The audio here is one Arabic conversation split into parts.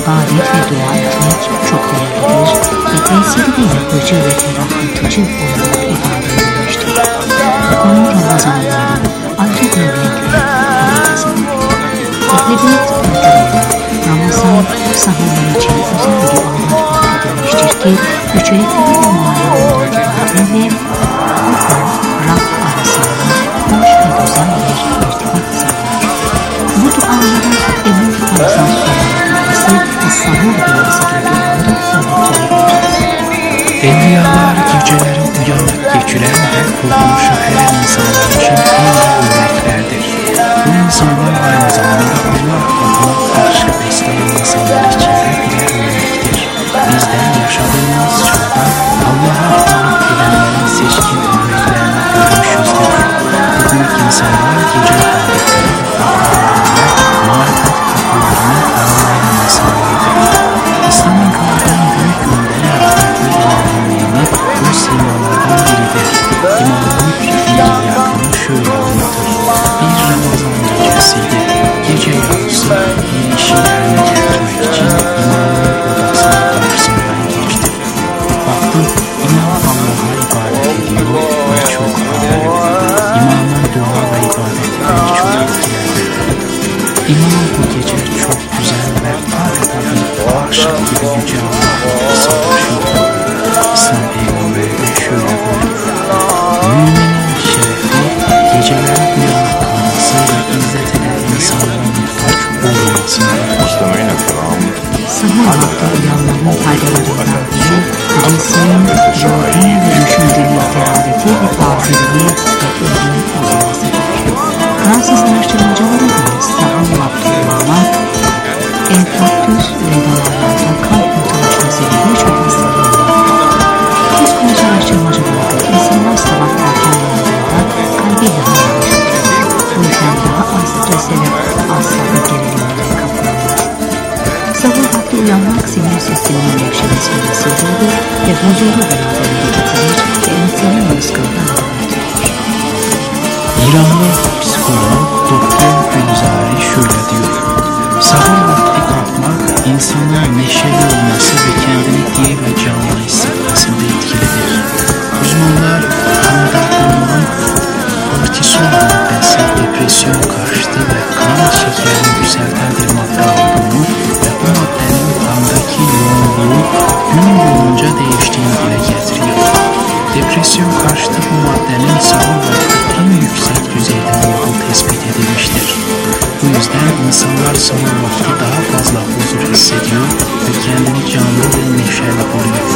ibadet ve dua etmek çok değerlidir ve tesiri de yapıcı ve ferahlatıcı olarak ifade edilmiştir. Bu konu Ramazan'da ayrı bir renkle ifade Ehl-i Ramazan sahabeler için özel bir anlat vakti demiştir ki üçerikleri ve mağaralarının itibariyle Rab arasında hoş ve güzel bir irtibat sağlar. Bu dualara Ebu Ramazan Suresi ve Sahur Duası gibi duaları örnek. Evliyalar geceleri uyanık geçiren ve kurtuluşu eren insanlar için en örneklerdir. Bu insanlar aynı zamanda Allah adına karşı besleyen insanlar için de birer örnektir. Bizden yaşadığımız çağda Allah'a kulluk edenlerin seçkin örneklerini görmüşüzdür. Bugünkü insanlar gece ibadetleri marifet kapılarını aramayan insanlardır. İslam'ın kaldıran büyük önderi rahmetli İmam bu simalardan biridir. İmamın bir yakını şöyle anlatır. Bir Ramazan gecesiydi. Gece yarısı bir işi yerine getirmek için imamın odasının karşısından geçti. Baktım imam Allah'a ibadet ediyor ve çok ağlıyor. İmamın dua ve ibadetleri çok etkilendi. İmam bu gece çok güzel ve adeta bir aşık gibi yüce Allah'a savaşıyordu. İslam peygamberi de şöyle buyurur. Müminin şerefi geceler uyanık kalması ve izzet eden insanlara muhtaç olmasındadır. Sahur vakti uyanmanın faydalarından biri cinsinin, ruhun ve düşüncenin teraveti ve tazeliği ve ürün olmasıdır. Fransız araştırmacılara göre sahur vakti uyanmak, enfarktüs ve damarlarda kalp mutluluğuna sebebi çok hastalığı var. Psikoloji araştırmacılara göre insanlar sabah erken uyandığında kalbi daha yavaşlatır. Bu yüzden daha az strese ve asabı gerilimlere kapılır. Sahur vakti uyanmak sinir sisteminin gevşemesine sebep olur ve huzuru beraberinde getirir ve insanın rızkını artırır. İranlı psikolog Dr. Gülzari şöyle diyor. Sahur vakti kalkmak insanın neşeli olması ve kendini diri ve canlı hissetmesinde etkilidir. Uzmanlar kanda bulunan kortizol maddesi depresyon karşıtı ve kan şekerini yükselten bir madde olduğunu ve bu maddenin kandaki yoğunluğu gün boyunca değiştiğini dile getiriyor. Depresyon karşıtı bu maddenin sahur vakti en yüksek düzeyde olduğu tespit edilmiştir. Bu yüzden insanlar sahur vakti daha fazla huzur hissediyor ve kendini canlı ve neşeli buluyor.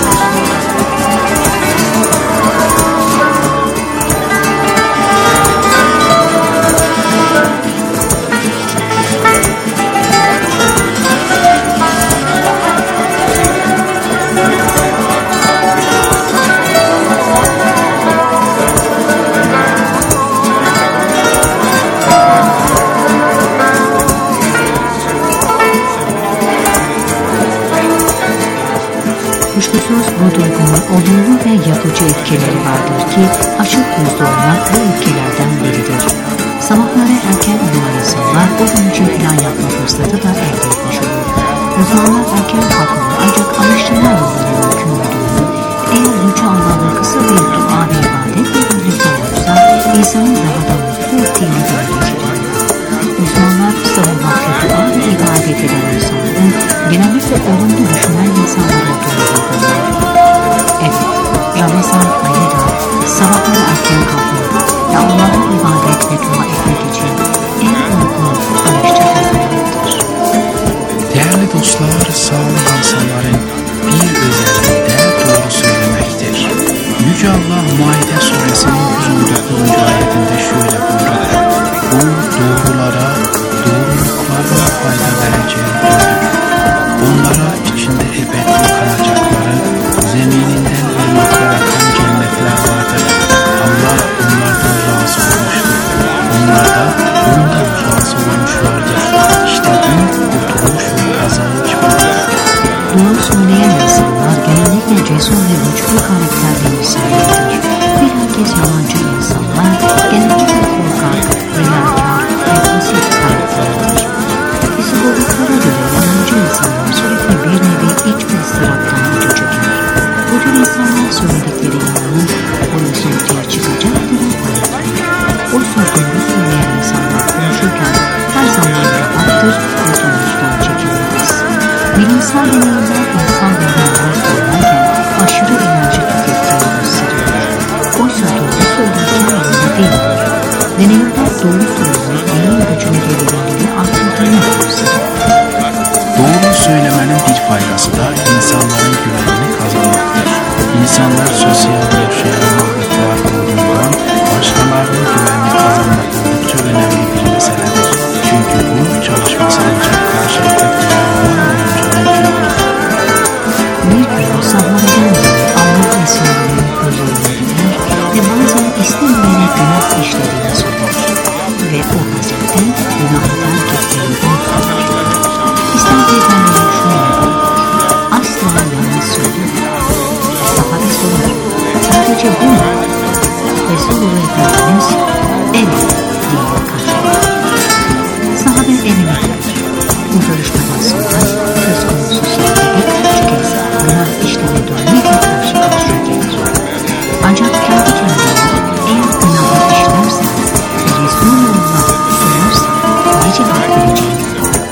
Kuşkusuz bu duygunun olumlu ve yapıcı etkileri vardır ki açık yüzlü olmak bu etkilerden biridir. Sabahları erken uyuyan insanlar o gün için plan yapma fırsatı da elde etmiş olur. Uzmanlar erken kalkmanın ancak alıştırma yolları mümkün olduğunu, eğer Yüce Allah'a kısa bir dua ve ibadetle birlikte olursa insanın daha da mutlu ettiğini görecektir. Uzmanlar sahur vakti dua ve ibadet eden insanların genellikle olumlu düşünen insanlar olduğunu vurgular. Evet, Ramazan ayı da sabahları erken kalkmak ve Allah'a ibadet ve dua etmek için en uygun araştırmalardır. Değerli dostlar, sağlık insanların bir özelliği de doğru söylemektir. Yüce Allah Maide suresinin 119. ayetinde şöyle buyurur. Bu doğrulara, doğruluklarına fayda vereceğidir. Onlara içinde ebedi kalacakları, zemininden ırmaklar akan cennetler vardır. Allah onlardan razı olmuştur. Onlar da ondan razı olmuşlardır. İşte büyük kurtuluş ve kazanç budur. Doğru söyleyen insanlar genellikle cesur ve güçlü karakterli insanlardır. Bilakis yalancı insanlar genellikle korkak, riyakar ve basit karakterlidir. Psikologlara göre yalancı insanlar sürekli Bilimsel deneyimler insan hormonlar salınırken aşırı enerji tükettiğini gösteriyor. Oysa doğru söylerken öyle değildir. Deneyimler doğru söylemek beyin gücünü ve verimliliğini artırdığını gösteriyor. Doğru söylemenin bir faydası da insanların güvenini kazanmaktır. İnsanlar sosyal yaşayan varlıklar olduğundan başkalarının güvenini kazanmak oldukça önemli bir meseledir. Çünkü bu çalışması ancak karşılıklı güven olmayınca mümkün olur. Bir gün sahnelerden biri Allah Resulü'nün huzuruna gider ve bazen istemeyerek günah işlediğini söyler ve o hazretten günahı terk etmeyi unutulur. İslam peygamberin şunu yapar, asla yalan söylüyor. Sahabe sorar, sadece bu mu? Resulullah Efendimiz evet diye karşılar. Sahabe evine gider. Bu görüşmeden sonra söz konusu sahabe üç kez günah işleme dönmekle karşı karşıya gelir. Ancak kendi kendine eğer günahı işlerse ve Resulullah söylerse ne cevap vereceğini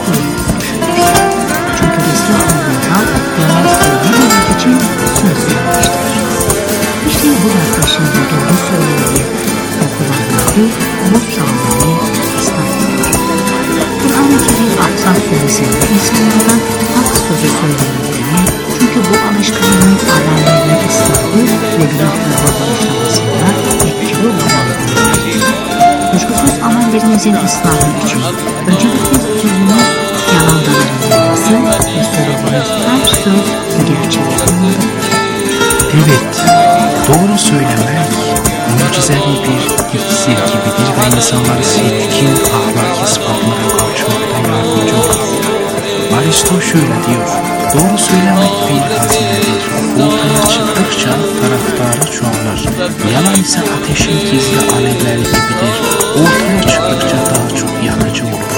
düşünür. Çünkü Resulullah'a yalan söylememek için söz vermiştir. İşte bu yaklaşımda doğru söylemeyi okulanları bu sahneye İslam'dır. Kur'an-ı Kerim Ahzab suresinde insanlardan hak sözü söylemelerini, çünkü bu alışkanlığın amellerinin ıslahı ve günahlarla bağışlamasında etkili olmalıdır. Kuşkusuz amellerinizin ıslahı için öncelikle sözünüz yalandan arınması ve söylediğiniz her söz gerçeği olmalıdır. Evet, doğru söylemek mucizevi bir iksir gibidir ve insanları seçkin ahlaki sıfatlara kavuşmakta yardımcı olur. Aristo şöyle diyor, doğru söylemek bir hazinedir. Ortaya çıktıkça taraftarı çoğalır. Yalan ise ateşin gizli alevleri gibidir. Ortaya çıktıkça daha çok yakıcı olur.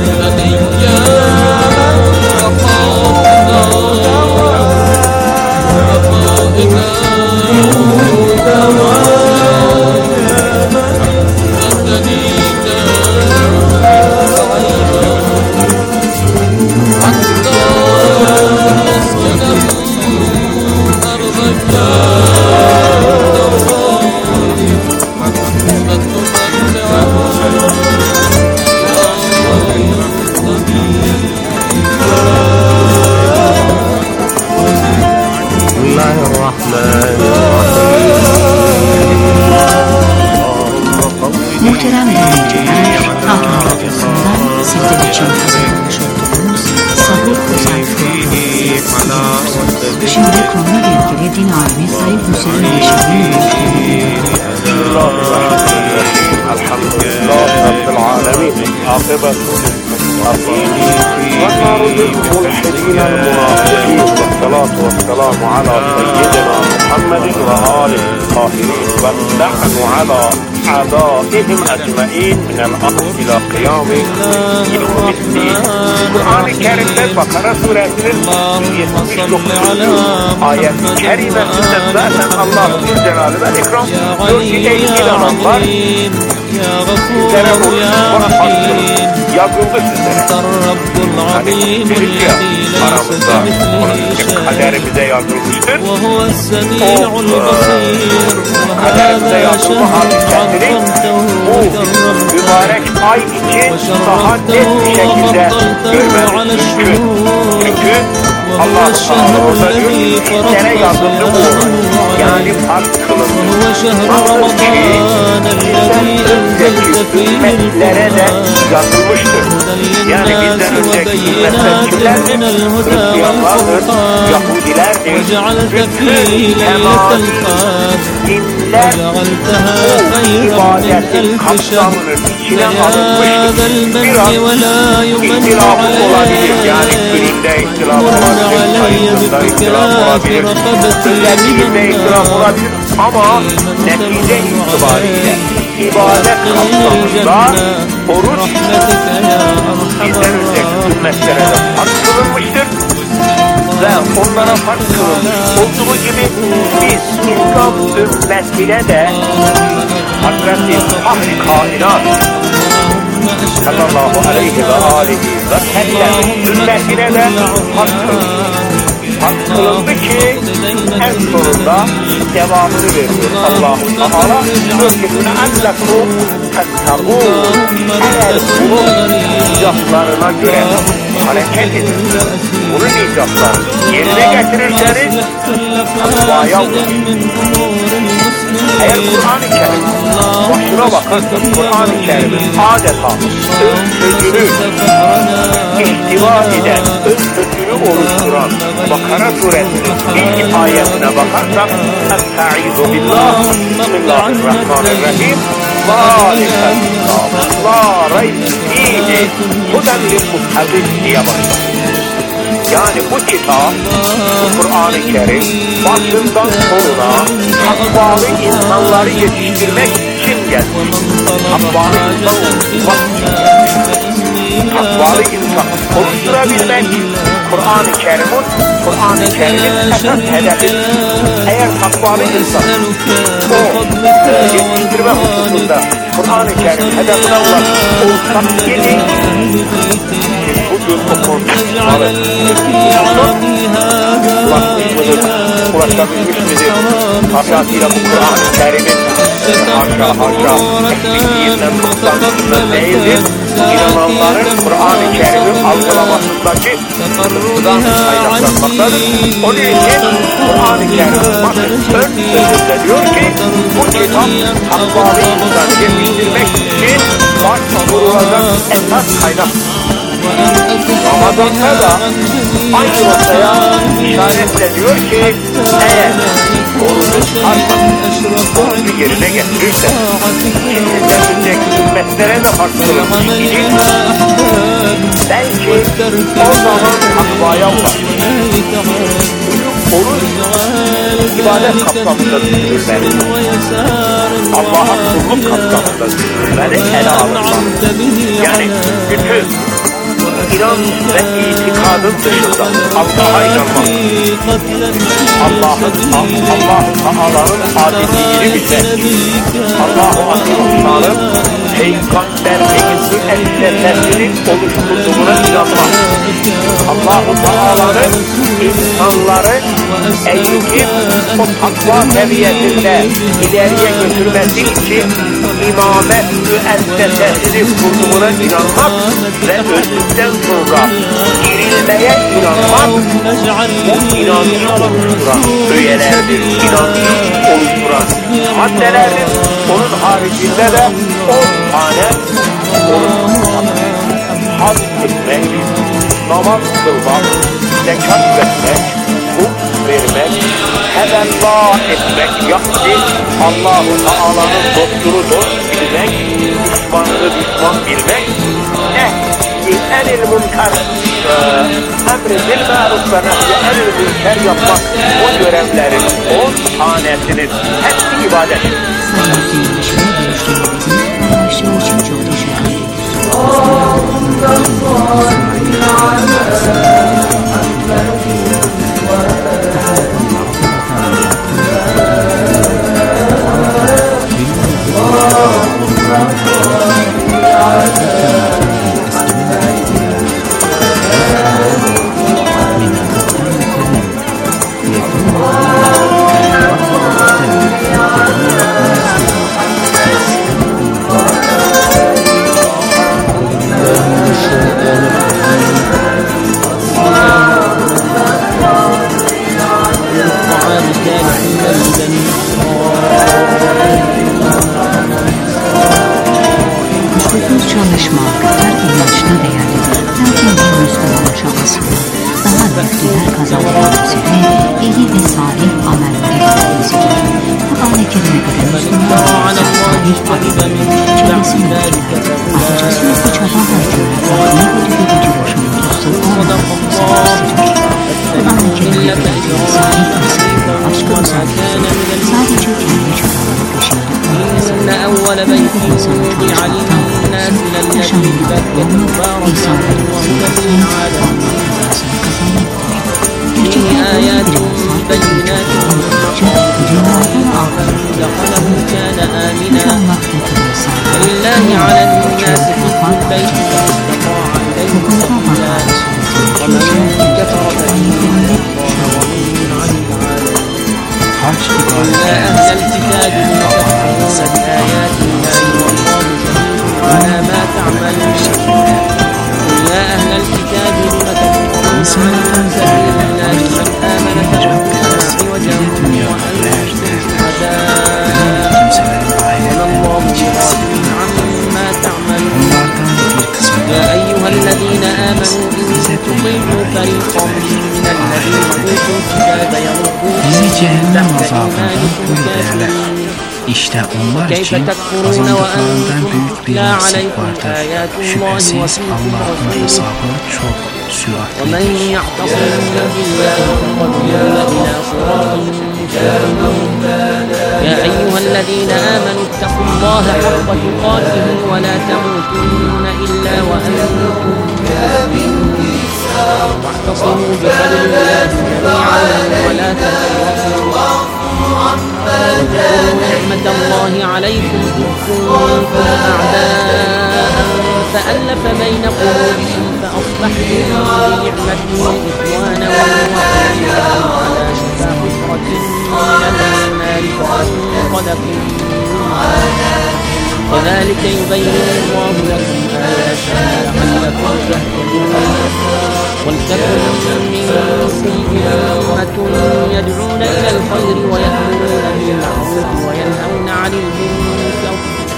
Muhterem dinleyiciler, Tahran Radyosu'ndan sizler için hazırlamış olduğumuz Sahih Özel programı. Şimdi konuyla ilgili din alimi Sayın Hüseyin Yeşil'in görüşlerini Elhamdülillah Rabbil alemin. Akıbet ونرد الملحدين المنافقين والصلاة والسلام على سيدنا محمد وآله الطاهرين واللعن على أعدائهم أجمعين من الأمر إلى قيام يوم الدين. Kur'an-ı Kerim'de Bakara suresinin 79. ayet-i kerimesinde zaten Allah-u Zülcelal ve İkram diyor ki ey inananlar sizlere bu hakkın yazıldı sizlere. Hani dedik ya aramızda onun için kaderimize yazılmıştır. O kaderimize yazılma hadisesini bu mübarek ay için daha net bir şekilde görmemiz mümkün. Çünkü Allah orada diyor ki sizlere yazıldı bu. Yani fark kılındı. Nasıl ki önceki ümmetlere de yazılmıştır. Yani bizden önceki ümmetler kimlerdir? Hristiyanlardır, Yahudilerdir. Bütün temas, dinler bu ibadetin kapsamının içine alınmıştır. Biraz ihtilafı olabilir. Yani gününde ihtilaf olabilir, sayısında ihtilaf olabilir, özelliğinde ihtilaf olabilir. Ama netice itibariyle ibadet kapsamında oruç bizden önceki ümmetlere de fark kılınmıştır ve onlara fark kılınmış olduğu gibi biz İslam ümmetine de Hazreti Fahri Kainat sallallahu aleyhi ve alihi ve sellem sünnetine de fark kılındı ki en sonunda devamını veriyor Allah-u Teala. Diyor ki ennekum tettegûn, eğer bunun icablarına göre hareket edin, bunun icablarını yerine getirirseniz takvaya ulaşın. Eğer Kur'an-ı Kerim başına bakarsanız Kur'an-ı Kerim'in adeta ön sözünü ihtiva eden, ön sözünü oluşturan Bakara suresinin ilk ayetine bakarsak Estaizu billah, Bismillahirrahmanirrahim, Zâlike kitâbun lâ raybe fîhi huden lil-muttaqîn diye başlar. Yani bu kitap, bu Kur'an-ı Kerim başından sonuna takvalı insanları yetiştirmek için gelmiş. Takvalı insan oluşturmak için gelmiş. Takvalı insan oluşturabilmek Kur'an-ı Kerim'in esas hedefi. Eğer takvalı insan o yetiştirme hususunda Kur'an-ı Kerim hedefine ulaşmak gibi bugün o konuşmalı ulaşabilmiş midir? Tabiatıyla bu Kur'an-ı Kerim'in haşa eksikliğinden noktasında değildir. İnananların Kur'an-ı Kerim'in algılamasındaki sıkıntıdan kaynaklanmaktadır. Onun için Kur'an-ı Kerim'in bakın ön sözünde diyor ki bu kitap takvalı insanı yetiştirmek için başvurulacak esas kaynak. Ramazan'da da aynı noktaya işaretle diyor ki eğer orucu tutarsan, orucu yerine getirirse içinde hizmetlere de farklılık gidecek. Belki o zaman takvaya ulaşır. Oruç ibadet kapsamında düşünülmeli. Allah'a kulluk kapsamında düşünülmeli, ele alınmalı. Yani bütün İnanç ve itikadın dışında Allah'a inanmak, Allah-u Teala'nın adilliğini bilmek, Allah-u Teala'nın peygamberliğinin müessesesinin oluşturduğuna inanmak, Allah-u Teala'nın insanları eğitim o takva seviyesinde ileriye götürmesi için imamet müessesesini kurduğuna inanmak ve öldükten sonra dirilmeye inanmak, bu inancı oluşturan öğelerdir, inancı oluşturan maddelerdir. Onun haricinde de 10 tane haz etmek, namaz kılmak, zekat vermek, hukuk vermek, helallah etmek, yani Allah-u Teala'nın dostunu dost bilmek, düşmanını düşman bilmek, enil münker, emri bil maruf ve nehyi enil münker yapmak, bu görevlerin 10 tanesinin hepsi ibadet. Sadece ilişki ve görüşlerimizin paylaştığı için çok teşekkür çalışmak her inançta değerlidir. Lakin bir Müslüman çabasının daha büyük değer kazanması ve iyi ve salih amellere gitmesidir. Kur'an-ı Kerim'e göre Müslüman salih amellerin çabasını yürütüler. Ayrıca sürekli çaba harcayarak ne bir gücü yaşamı tutsak olmamasını gösterir. Kur'an-ı Kerim'e göre salih insanların başka özellikleri sadece kendi çabaları peşinde olmamasıdır. Bir insanın çalışmaktan yaşamında bulunmak, insanların sevgisini, Allah'ın rızasını kazanmaktır. Gerçekten böyle bir insan, birçok olmadıkça dünyada ve ahirette inşallah mutlu insan, çok yapmak Bizi cehennem azabından koru derler. İşte onlar için kazandıklarından büyük bir nasip vardır. Şüphesiz Allah'ın hesabı çok süratlidir. يا أيها الذين آمنوا اتقوا الله حق تقاته ولا تموتن إلا وأنتم مسلمون واعتصموا بحبل الله جميعا ولا تفرقوا واذكروا نعمة الله عليكم إذ كنتم أعداء فألف بين قلوبكم فأصبحتم بنعمته إخوانا وكنتم على شفا حفرة من النار فأنقذكم منها كذلك يبين الله لكم آياته لعلكم تهتدون ولتكن منكم أمة يدعون إلى الخير ويأمرون بالمعروف وينهون عن المنكر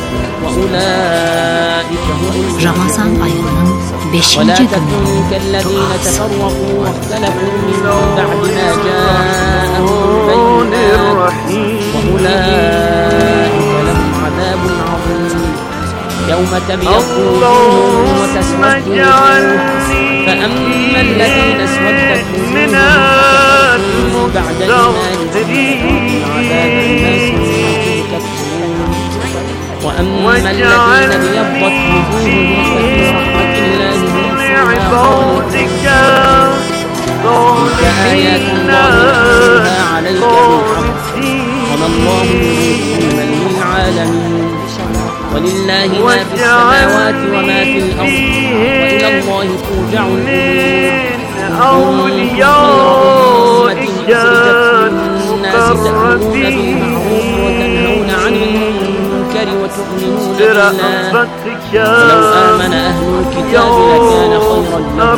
وأولئك هم Ramazan ayının 5. ولا günü تكونوا كالذين تفرقوا واختلفوا من بعد ما جاءهم البينات وأولئك لهم عذاب عظيم يوم تبيض وجوه وتسود وجوه فأما الذين اسودت وجوههم بعد إيمانهم عذاب الناس تكفرون وأما الذين ابيضت وجوههم ففي رحمة الله هم فيها خالدون تلك آيات الله نتلوها عليك بالحق وما الله يريد للعالمين ولله ما في السماوات وما في الأرض وإلى الله ترجع الأمور الناس تأمرون بالمعروف وتنهون عن المنكر وتؤمنون بالله ولو آمن أهل الكتاب لكان خيرا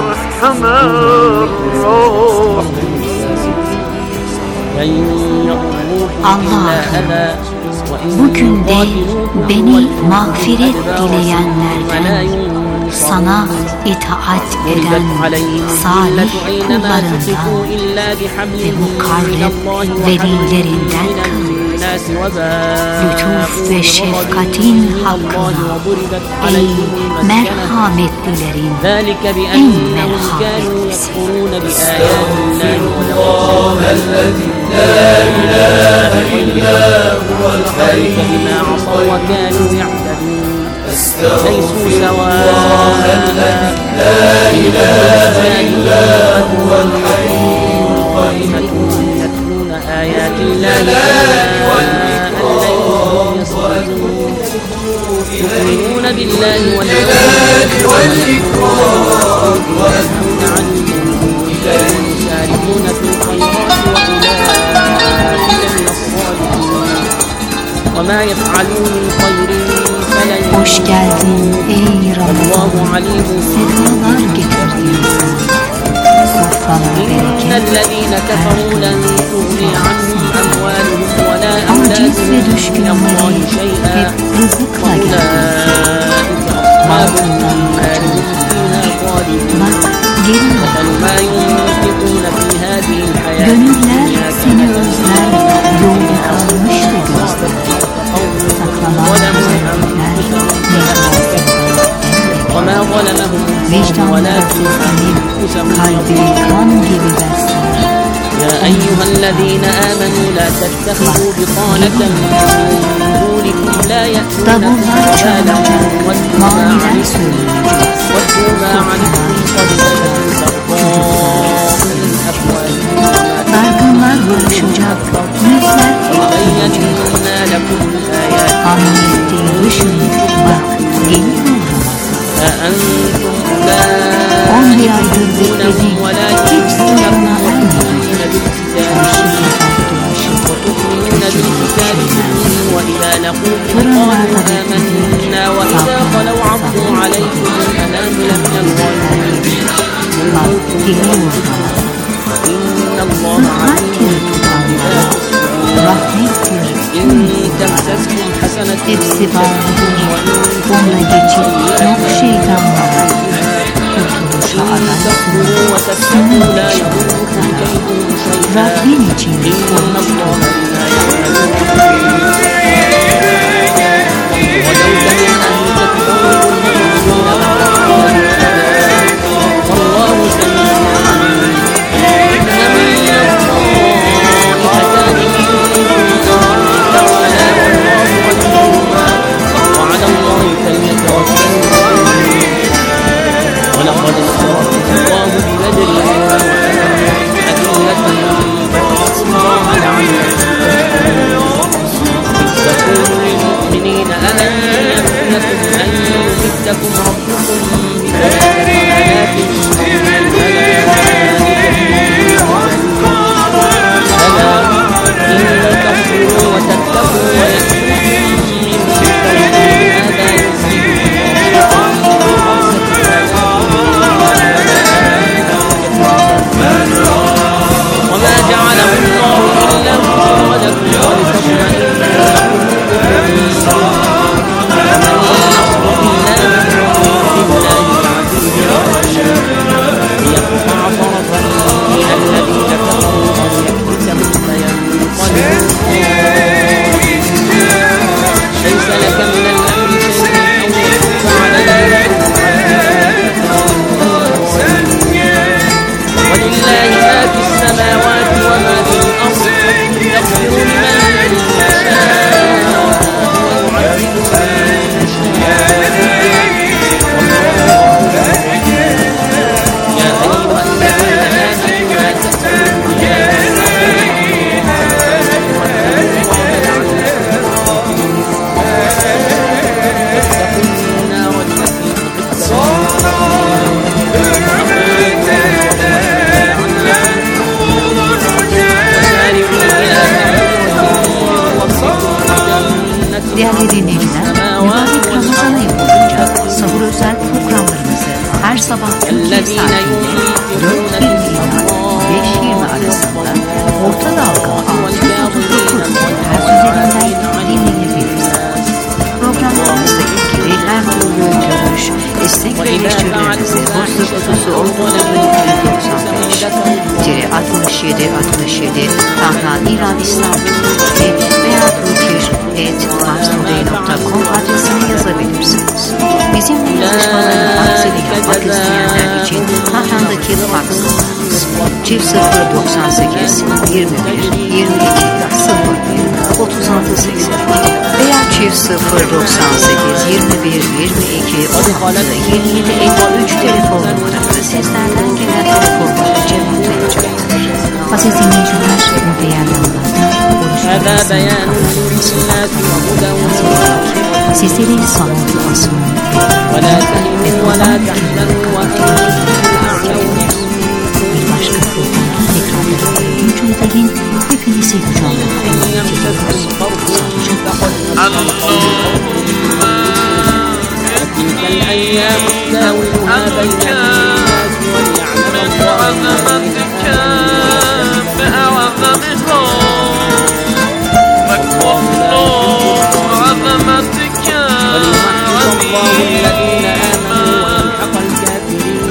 Allah'ım, bugün de beni mağfiret dileyenlerden, sana itaat eden salih kullarından ve mukarreb velilerinden kıl. Lütuf ve şefkatin hakkına, ey merhametlilerin en merhametlisi. لا إله إلا هو الحي بما عصوا وكانوا يعتدون ليسوا سواء لا إله إلا هو الحي يتلون آيات الله الليل وهم يسجدون يؤمنون بالله والملائكة والإكرام وينهون عن المنكر يسارعون في الخيرات وما يفعلون من خير فلن Hoş geldin ey Ramazan, sefalar getirdin sen. Sofralar إن الذين كفروا لن تغني عنهم أموالهم ولا aciz ve أولادهم من الله düşkünleri شيئا hep rızıkla geldi. أولئك أصحاب النار هم فيها خالدون Bak gelin, مثل ما ينفقون في هذه الحياة gönüller seni özler, yolda kalmıştı gözler. Saklanan güzellikler وما ظلمهم الله vicdanlar ولكن seslenip أنفسهم kalbi kan gibi besler. يا أيها الذين آمنوا لا تتخذوا بطانة من دونكم لا يأتونكم Davullar خبالا çalınacak, ودوا ما maniler عنتم söyleyecek. قد بدت البغضاء من أفواههم Dargınlar buluşacak, yüzler وبينا لكم الآيات anlayıp düşünün. Bak geliyor Ramazan. أأنتم 11 aydır bekledik, hiç sonuna ermedi. وتؤمنون بالكتاب وإذا لقوكم قالوا آمنا وإذا خلوا عضوا عليكم الأنامل من الغيظ إن الله عليم بذات الصدور إن تمسسكم حسنة Hepsi bağlıdır, onunla geçip yok şeytanlara. Kurtuluşa aday sunur, وتتقوا لا يضركم كيدهم السماوات وما في الأرض يغفر لمن يشاء ويعذب من يشاء. يا أيها الذين آمنوا لا تأكلوا Değerli dinleyiciler, mübarek Ramazan ayı boyunca sahur özel programlarımızı her sabah Türkiye saatiyle 4:20 ila 5:20 arasında orta dalga 639 Hz üzerinden dinleyebilirsiniz. Programlarımızla ilgili her türlü görüş, istek ve eleştirilerinizi WhatsApp kutusu olduğunda 6767 Tahran İran İslam Türkçesi veya turkish@parstoday.com adresine yazabilirsiniz. Bizimle yazışmalarını fax ile yapmak isteyenler için Tahran'daki fax numaramız 098 21 22 01 36 82 veya 098 21 22 16 27 53 telefon numaramızda sizlerden gelen telefonları cevaplayacaktır. Aziz dinleyiciler, müddeyen yollarda sizleri sağlıklı asılın ve Kur'an-ı bir başka programda tekrardan görünceye değin hepinizi kucağına emanet ediyoruz. تلك الأيام نداولها بين الناس وليعلم عظمتك بأعظمهم وكل عظمتك وليمحص الله الذين آمنوا ويمحق الكافرين.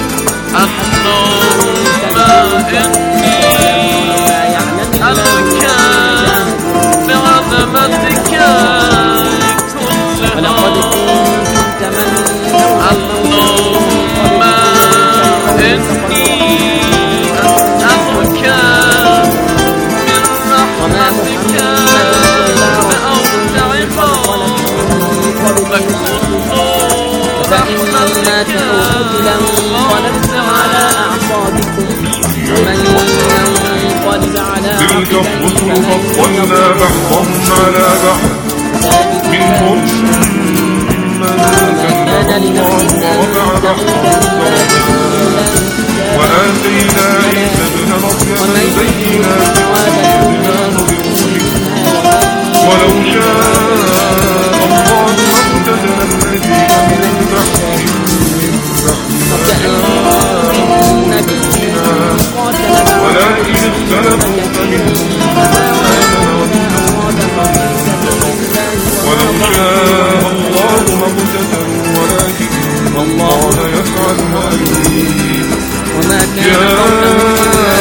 اللهم إني أسألك بعظمتك ولقد كنتم تمنون اللهم إني أسألك من رحمتك بأوسع فضلك فإنما تقتلا انقلبتم على أعصابكم ومن ينقلب على تلك الرسل فضلنا بعضهم على بعض منهم من كلم الله ورفع بعضهم وآتينا عيسى ابن مريم البينات والإيمان برسله ولو شاء الله ما اقتتل الذين من بعدهم ولكن اختلفوا فمنهم من آمن ومنهم ولو شاء الله ما اقتتلوا ولكن الله يفعل ما يريد. وما كان قولهم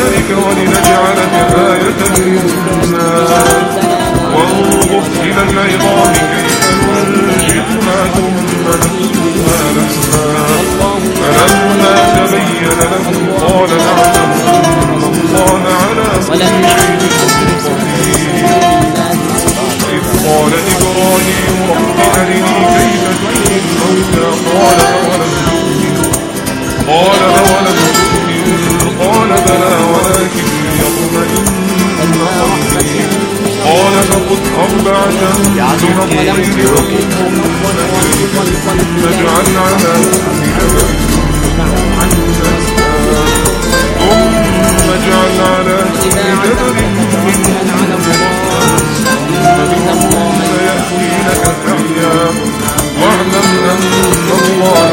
كذلك ولنجعلك آية للناس وانظر إلى العظام كيف ننشئها ثم نكسوها لحما فلما تبين له قال أعلم أن الله على كل شيء قدير إذ قال إبراهيم رب أرني كيف تحيي الموتى قال أولم تؤمن قال بلى ولكن ليطمئن قلبي قال فخذ أربعة من الطير فكلهن إليك ثم اجعل على كل جبل منهن يأتينك سعيا واعلم أن الله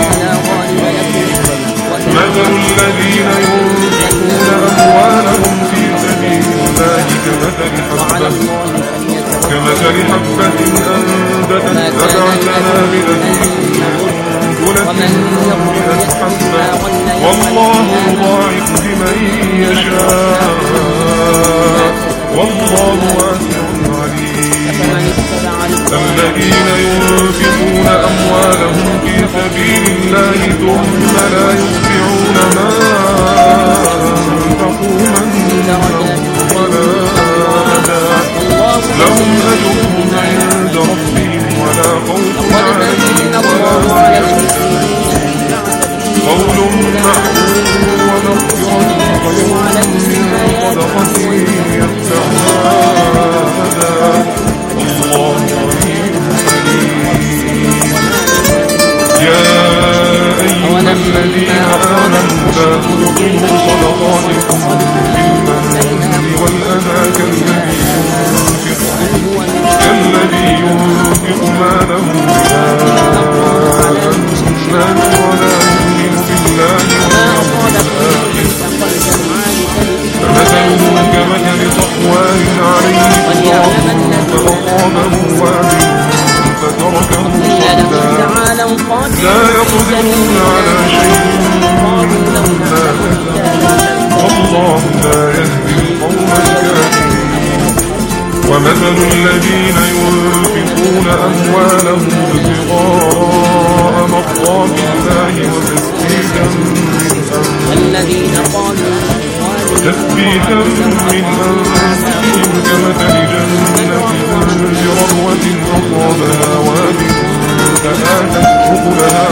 مثل الذين ينفقون أموالهم في سبيل الله كمثل حبة أنبتت 7 سنابل في سنبلة 100 حبة والله يضاعف لمن يشاء والله واسع عليم الذين ينفقون أموالهم في سبيل الله ثم لا يتبعون ما أنفقوا منا ولا أذى لهم أجرهم عند ربهم ولا خوف عليهم ولا قول معروف ومغفرة خير من صدقة يتبعها أذى والله غني حليم يا أيها الذين آمنوا لا تبطلوا صدقاتكم بالمن والأذى كالذي ينفق ماله رئاء الناس ولا يؤمن بالله فمثله كمثل صفوان عليه فأصابه وابل فتركه صدا لا يقدرون على شيء والله لا يهدي القوم الكافرين ومثل الذين ينفقون أموالهم ابتغاء مرضات الله وتثبيتا من أنفسهم كمثل جنة بربوة أصابها وابل فآتت أكلها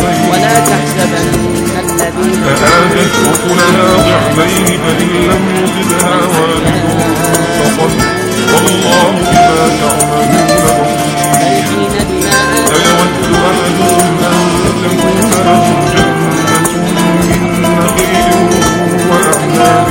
ضعفين فإن لم يصبها وابل فقل والله بما تعملون بصير أيود أحدهم أن تكون له جنة من نخيل وأعناب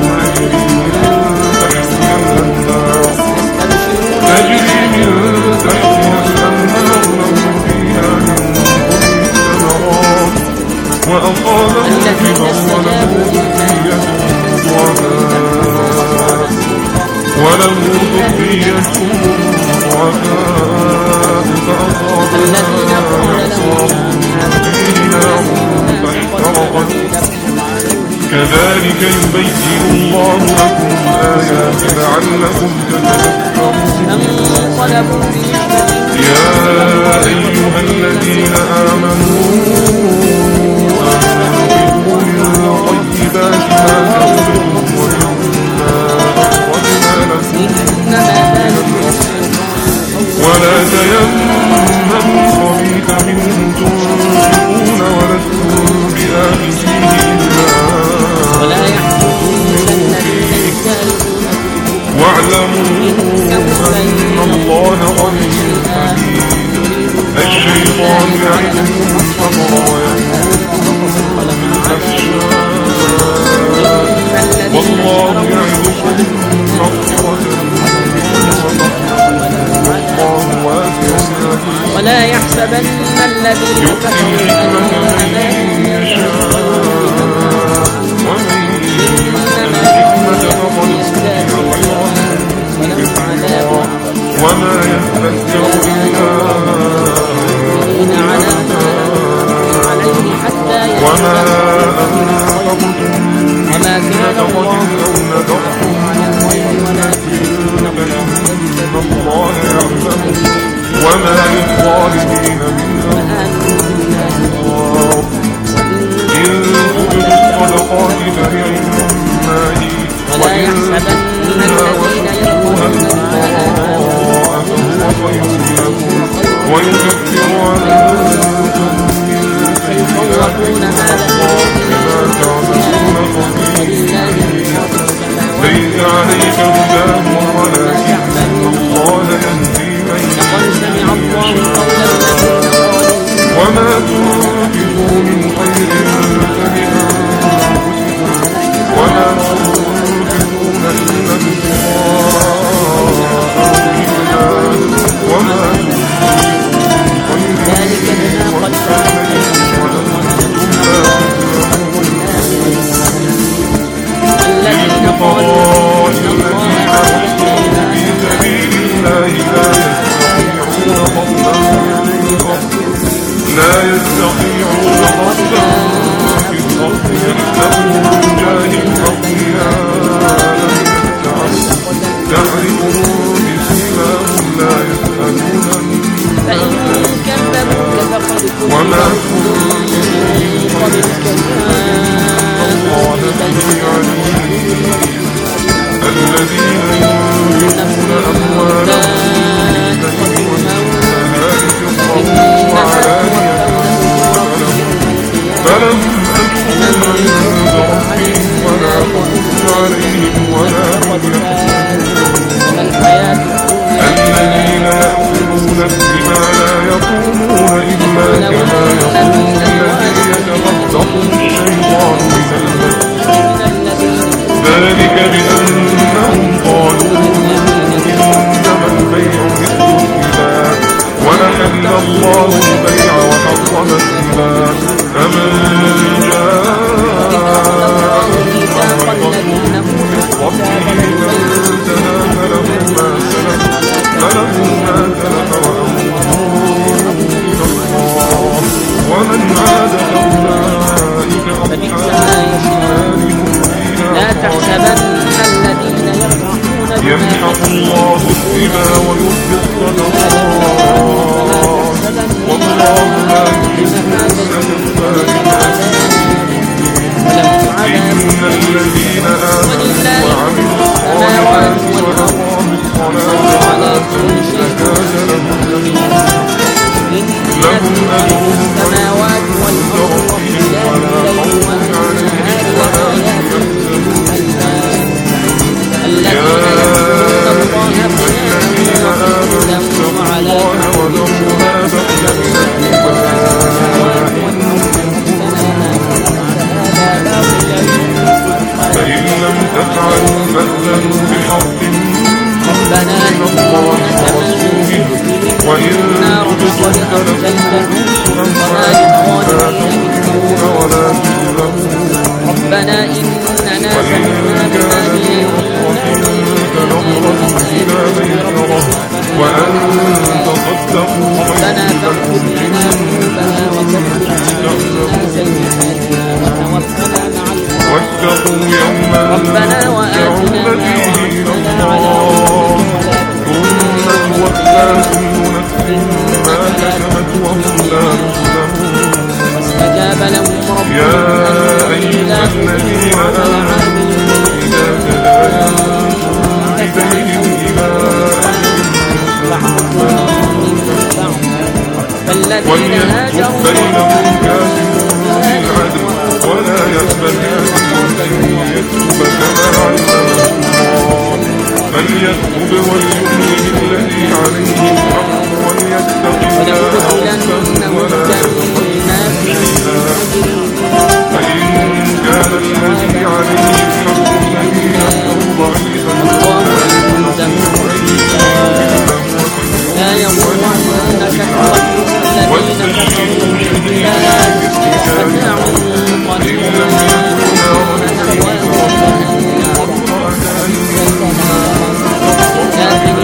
تجري من تحتها الأنهار لهم فيها من كل الثمرات وأصابه الكبر وله ذرية ضعفاء فأصابها فاحترقت كذلك يبين الله لكم الآيات لعلكم تتذكرون يا أيها الذين آمنوا أنفقوا من طيبات ما كسبتم ومما أخرجنا لكم ولا تيمموا الخبيث منه تنفقون ولستم بآخذيه واعلموا أن الله غني حميد الشيطان يعدكم الفقر ويأمركم بالفحشاء والله يعدكم مغفرة والله واسع عليم ولا يحسبن الذين كفروا أنهم يشاء وما يذكر إلا وما أنفقتم من نفقة لكن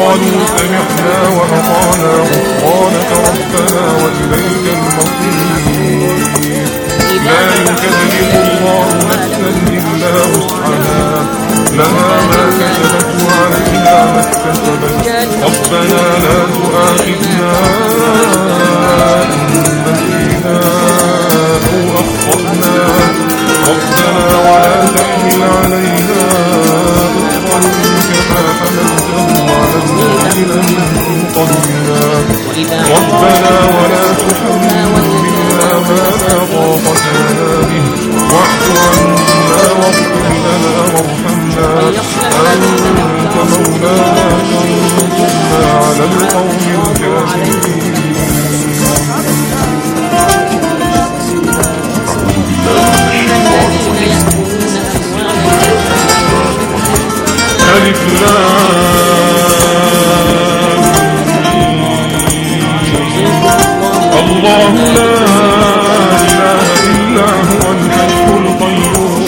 قالوا سمعنا وأطعنا غفرانك ربنا وإليك المصير لا يكلف الله نفسا إلا وسعها لها ما كسبت وعليها ما اكتسبت ربنا لا تؤاخذنا إن نسينا أو أخطأنا ربنا ولا تحمل علينا إصرا كما حملته على الذين من قبلنا ربنا ولا تحملنا ما لا طاقة لنا به واعف عنا واغفر لنا وارحمنا أنت مولانا فانصرنا على القوم الكافرين ألف الله لا إله إلا هو الحي القيوم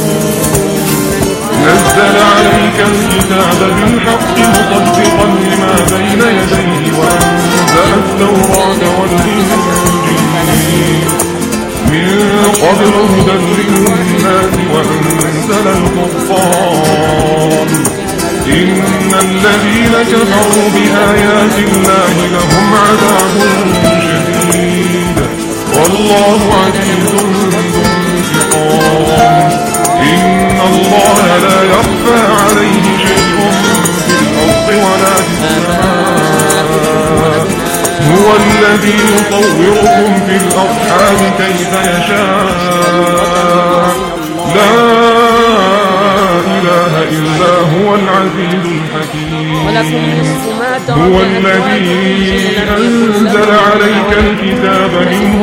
نزل عليك الكتاب بالحق مصدقا لما بين يديه وأنزل التوراة والإنجيل من قبل هدى للناس وأنزل الفرقان إن الذين كفروا بآيات الله لهم عذاب شديد والله عزيز ذو انتقام إن الله لا يخفى عليه شيء في الأرض ولا في السماء هو الذي يصوركم في الأرحام كيف يشاء لا إله إلا هو العزيز الحكيم هو الذي أنزل عليك الكتاب منه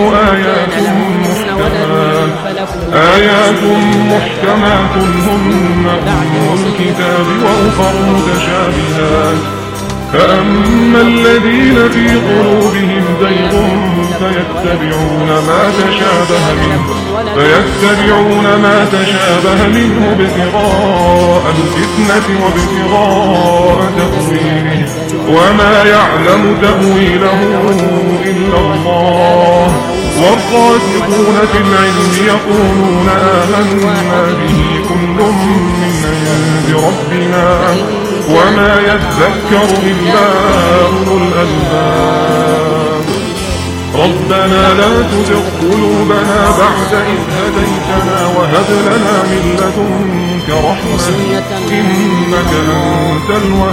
آيات محكمات هن أم الكتاب وأخر متشابهات فأما الذين في قلوبهم زيغ فيتبعون ما تشابه منه ابتغاء الفتنة وابتغاء تأويله وما يعلم تأويله إلا الله والراسخون في العلم يقولون آمنا به كل من عند ربنا وما يذكر إلا أولو الألباب ربنا لا تزغ قلوبنا بعد إذ هديتنا وهب لنا من لدنك رحمة إنك أنت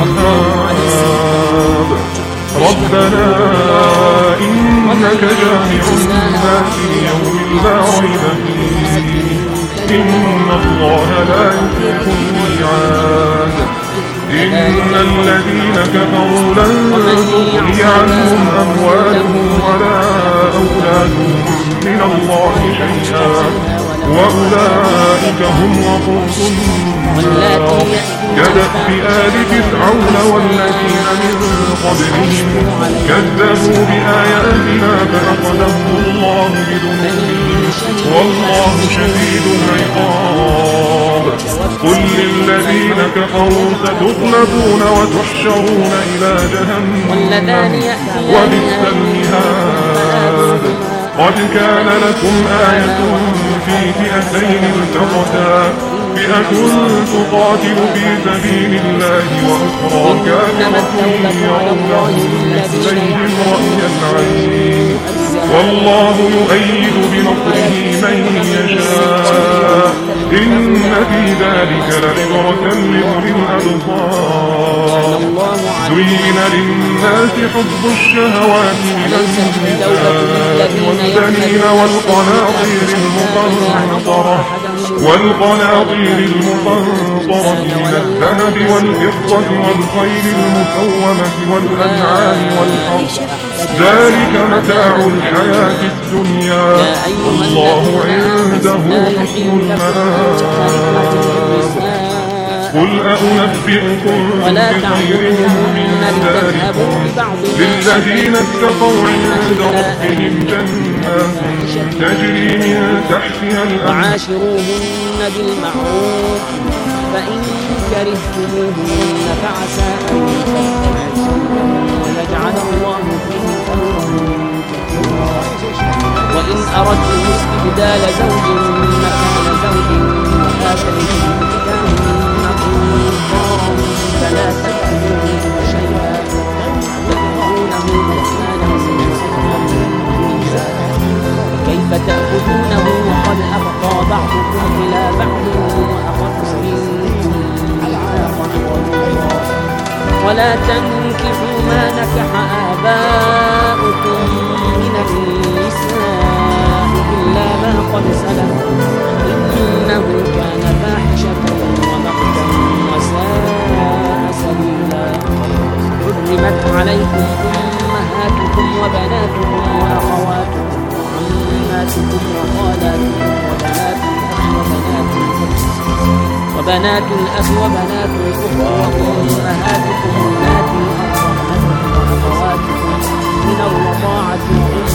الوهاب ربنا إنك جامع الناس ليوم لا ريب فيه إن الله لا يخلف الميعاد إن الذين كفروا لن تغني عنهم أموالهم ولا أولادهم من الله شيئا وأولئك هم وقود النار كدأب آل فرعون والذين من قبلهم كذبوا بآياتنا فأخذهم الله بذنوبهم والله شديد العقاب قل للذين كفروا ستغلبون وتحشرون إلى جهنم وبئس المهاد قد كان لكم آية في فئتين التقتا فئة تقاتل في سبيل الله وأخرى كافرة يرونهم مثليهم رأي العين والله يؤيد بنصره من يشاء إن في ذلك لعبرة لأولي الأبصار زين للناس حب الشهوات من النساء والبنين والقناطير المقنطرة من الذهب والفضة والخيل المسومة والأنعام والحرث ذلك متاع الحياة الدنيا والله عنده حسن المآب قل أنبئكم بخير من ذلكم للذين اتقوا عند ربهم جنات تجري من تحتها الأنهار وعاشروهن بالمعروف فإن كرهتموهن فعسى أن بدال زوج مكان زوج وآتيتم إحداهن قنطارا فلا تأخذوا منه شيئا أتأخذونه بهتانا وسيصرا كيف تأخذونه وقد أفضى بعضكم إلى بعض وأخذتم منكم ميثاقا غليظا ولا تنكحوا ما نكح آباؤكم من النساء إلا ما قد سلف إنه كان فاحشة ومقتا وساء سبيلا حرمت عليكم أمهاتكم وبناتكم وأخواتكم وعماتكم وخالاتكم وبنات الأخ وبنات الأخت وأمهاتكم اللاتي أرضعنكم وأخواتكم من الرضاعة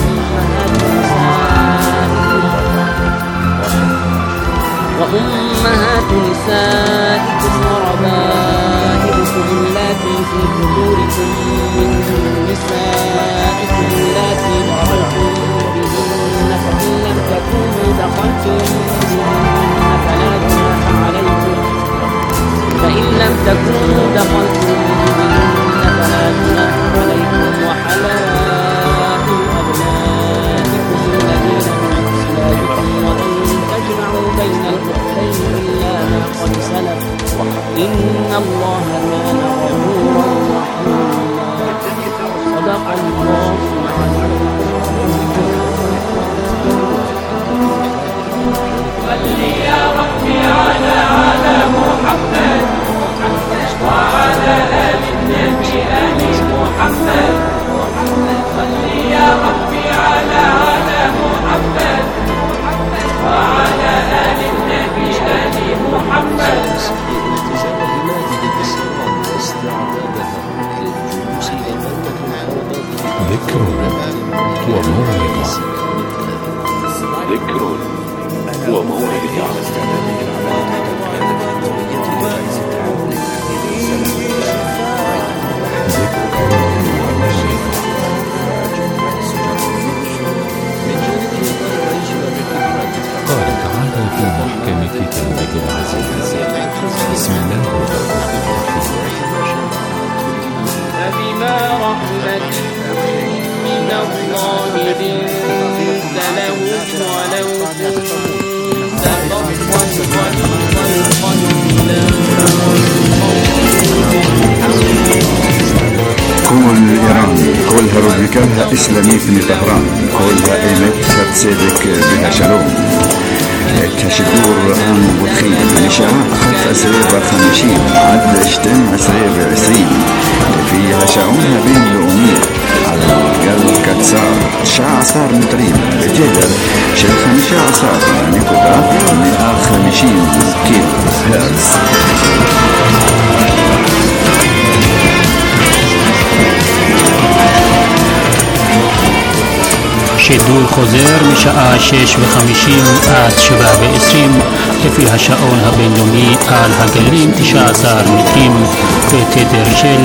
وأمهات نسائكم وربائبكم اللاتي في حجوركم من نسائكم اللاتي دخلتم بهن فإن لم تكونوا دخلتم بهن فلا جناح عليكم فإن لم تكونوا دخلتم بهن فلا جناح عليكم وحلائل أبنائكم الذين من أصلابكم وأن تجمعوا بين الأختين إلا ما قد سلف إن الله كان غفورا رحيما صدق الله العظيم. صل يا ربي على محمد وعلى آل النبي آل محمد صل يا ربي على محمد وعلى آل النبي آل محمد. ذكر وموعظة ذكر وموعظة قال تعالى في محكم كتابه العزيز بسم الله الرحمن الرحيم فبما رحمة من الله لنت لهم ولو كنت فظا كل إيران كلها ربكها إسلامية من طهران كلها إيمت صدق بها شلوم كشدور عام بخيل لشعاع أخذ أسرير 50 عد اشتم أسرير 20 فيها شعونها بين لؤمية على القلب كتسار شاع صار مترين بجدر شل 15 نكودا 150 كيلو هرتز. שידור חוזר משעה 6:50 עד 7:20 לפי השעון הבינלאומי על הגלים 19 מטרים בתדר של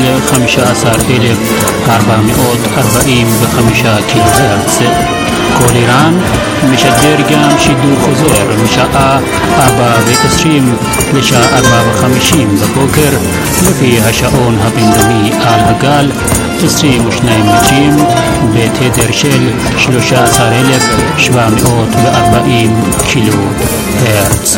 15,445 קילו הרץ. כל איראן משדר גם שידור חוזר משעה 4:20 לשעה 4:50 בבוקר לפי השעון הבינלאומי על הגל 22 מטרים בתדר של 13,740 קילו הרץ.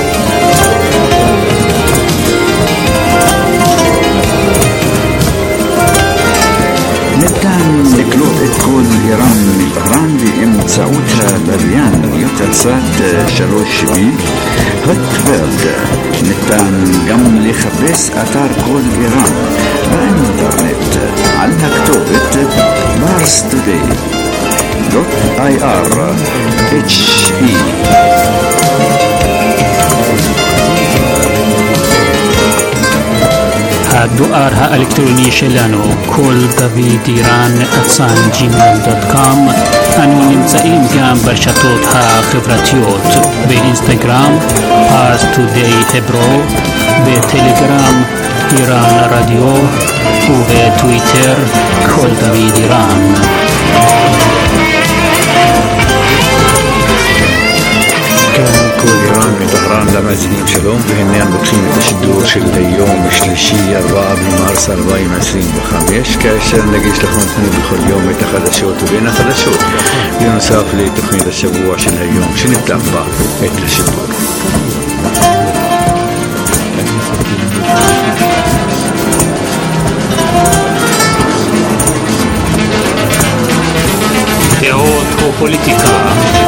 ניתן לקלוט את כל איראן מטהרן באמצעות הלוויין יוטלסאט 3B הוטברד. ניתן גם לחפש אתר כל איראן באינטרנט על הכתובת parstoday.ir/he. הדואר האלקטרוני שלנו כל דוד איראן @gmail.com. אנו נמצאים גם ברשתות החברתיות באינסטגרם parstoday hebro, בטלגרם איראן רדיו ובטוויטר כל דוד איראן. טהרן למאזינים שלום, והנה אנו פותחים את השידור של היום השלישי 4 במרס 2025, כאשר נגיש לכם כמו בכל יום את החדשות ובין החדשות, בנוסף לתוכנית השבוע של היום שנפתח בה את השידור. דעות ופוליטיקה.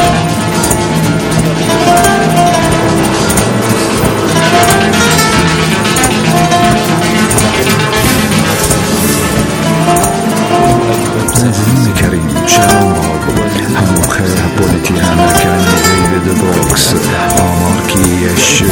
מאזינים יקרים, שלום רב. המומחה הפוליטי האמריקני דייוויד ברוקס אמר כי יש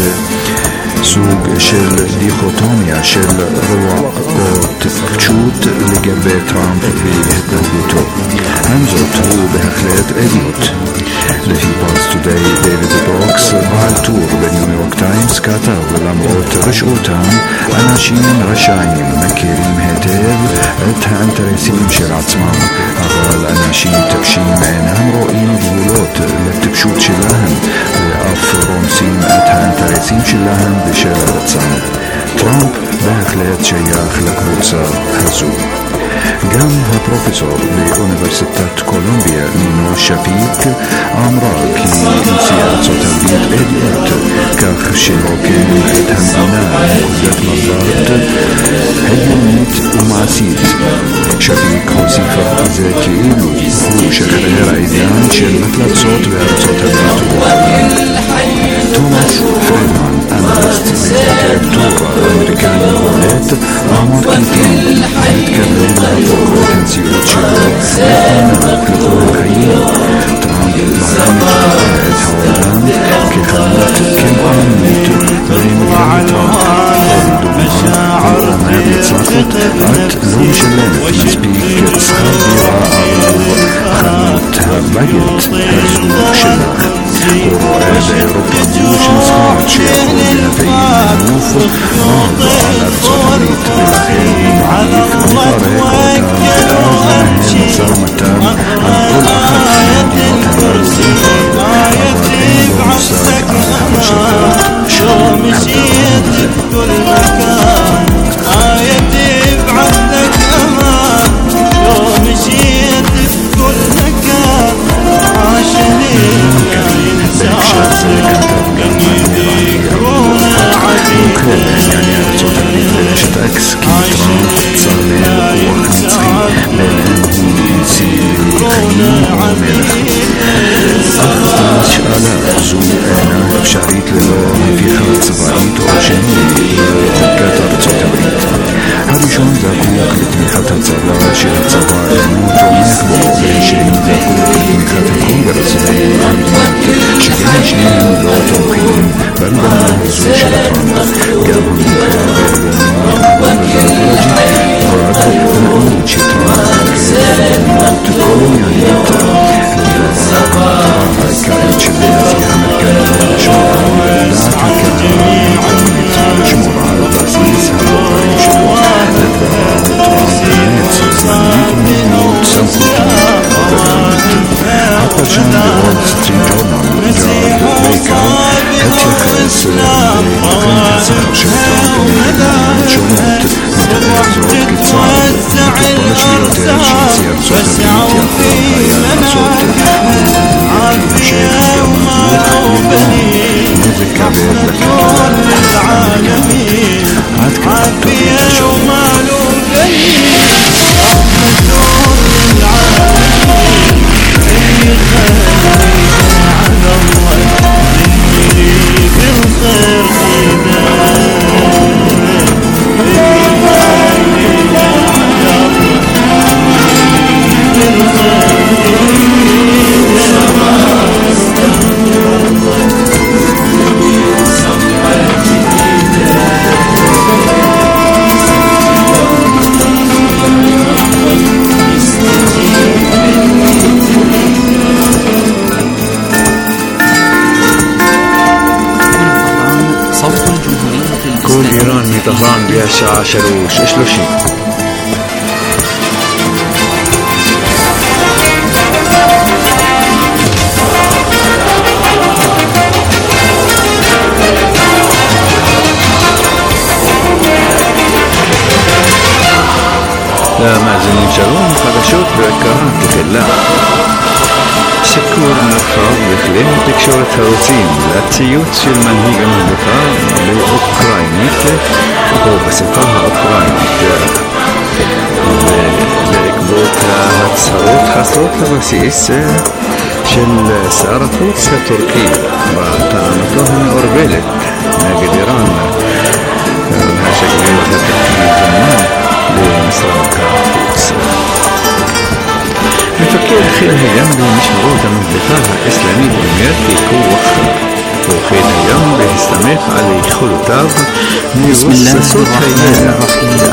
סוג של דיכוטומיה של רוח או טיפשות לגבי טראמפ והתנהגותו. עם זאת הוא בהחלט אידיוט. לפי פולס טודיי דייוויד ברוקס בעל טור בניו יורק טיימס כתב למרות רשעותם אנשים רשעים מכירים היטב את האינטרסים של עצמם, אבל אנשים טיפשים אינם רואים גבולות לטיפשות שלהם ואף רומסים את האינטרסים שלהם בשל רצון. טראמפ בהחלט שייך לקבוצה הזו. גם הפרופסור באוניברסיטת קולומביה נינו שפיק אמרה כי נשיא ארצות הברית אידיוט, כך שרוקן את המדינה מנקודת מבט הגיונית ומעשית. שפיק הוסיפה על זה כאילו הוא שחרר העידן של מפלצות בארצות הברית. תומאס פרידמן, אנליסט וכותב טור אמריקני בולט, אמר כי מתכוון להפוך את המציאות שלו לתנ"ך לכל החיים. טראמפ מעלה את העולם כחלת קמעונית במדינת טראמפ. לדוגמה, הוא אומר לצרפת, את לא משלמת מספיק שכר דירה עבור חנות הבגט הזו שלך. הוא רואה באירופה גוש מסחר שיכול להביא מנוף רב על ארצות הברית, ולכן הוא מעדיף לפרק אותם ואז לנהל משא ומתן על כל אחת מהמדינות הללו בנפרד, אבל אין לו מושג על המשלחות של הדבר הזה. בהקשר זה כתב גם מומחה בענייני ארצות הברית ברשת אקס כי טראמפ צלם רוח נצחי בין אם הוא נשיא חיים או מלך. אך השאלה זו אינה אפשרית ללא הפיכה צבאית או שינוי בחוקת ארצות הברית. הראשון זקוק לתמיכת הצבא שהצבא אינו תומך בו, ושאין זקוק לתמיכת הקונגרס והמדינות שכן שניהם לא תומכים במגמה הזו של טראמפ. גם המומחה בארגונים רק נעוד שטראמפ כמדינות קולוניאלית המטרה העיקרית של הנשיא האמריקני לשמור על דעת הקהל המקומית ולשמור על בסיס הבוחרים שלו. לדבריו טראמפ אימץ זמנית ומדיניות סמכותית ודתית. הפרשן בוול סטריט ג'ורנל ג'ארד בייקר התייחס לתוכנית הצהר של טראמפ במדינות שונות, מתאר זאת כצעד נגד כל השגיאות של נשיא ארצות הברית יכול היה לעשות כהמשך גם הזו יגרום נזק כבד לכלכלה האמריקנית. עד כאן תוכנית השבוע. כל איראן מטהרן בשעה 3:30. למאזינים שלום, חדשות ועיקרן כחלה. סיקור נרחב בכלי התקשורת הרוסים לציוץ של מנהיג הממלכה לאוקראינית או בשפה האוקראינית בעקבות ההצהרות חסרות הבסיס של שר החוץ הטורקי וטענתו המעורבלת נגד איראן השגריר הטורקי זמן במשרד החוץ. מפקד חיל הים במשמרות הממלכה האסלאמית אומר כי כוח חיל הים בהסתמך על יכולותיו מבוססות הידע